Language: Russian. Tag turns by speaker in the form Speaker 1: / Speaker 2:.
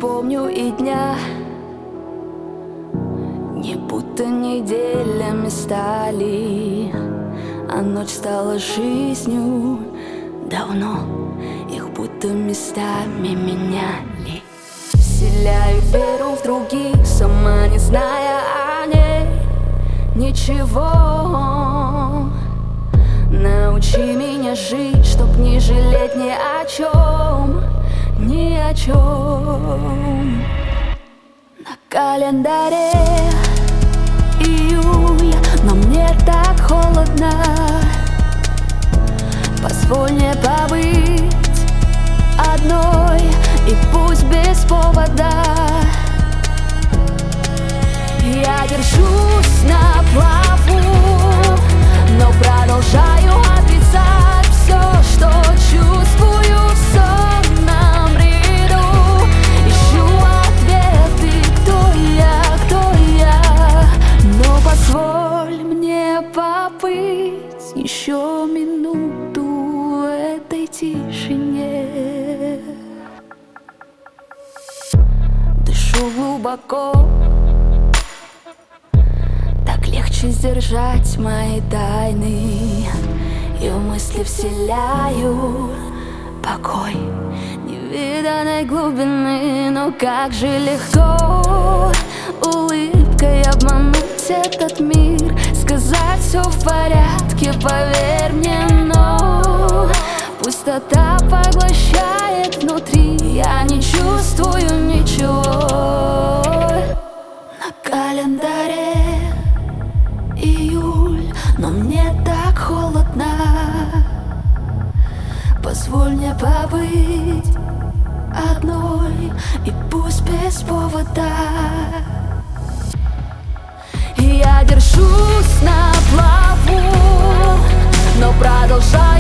Speaker 1: вспомню и дня, не будто неделями стали, а ночь стала жизнью. Давно их будто местами меняли. Вселяю веру в других, сама не зная о ней ничего. Научи меня жить, чтоб не жалеть ни о чем, ни о чем. На календаре июль, но мне так холодно. Позволь мне побыть одной, и пусть без повода. Я держусь на плаву, но продолжаю отрицать все, что чувствую в сонном бреду. Ищу ответы, кто я, но позволь мне побыть еще минуту в этой тишине. Дышу глубоко, так легче сдержать мои тайны, и в мысли вселяю покой невиданной глубины. Но как же легко улыбкой обмануть этот мир, сказать все в порядке, поверь мне, но пустота поглощает внутри, я не чувствую ничего. На календаре июль, но мне так холодно. Позволь мне побыть одной, и пусть без повода. Я держусь на плаву, но продолжаю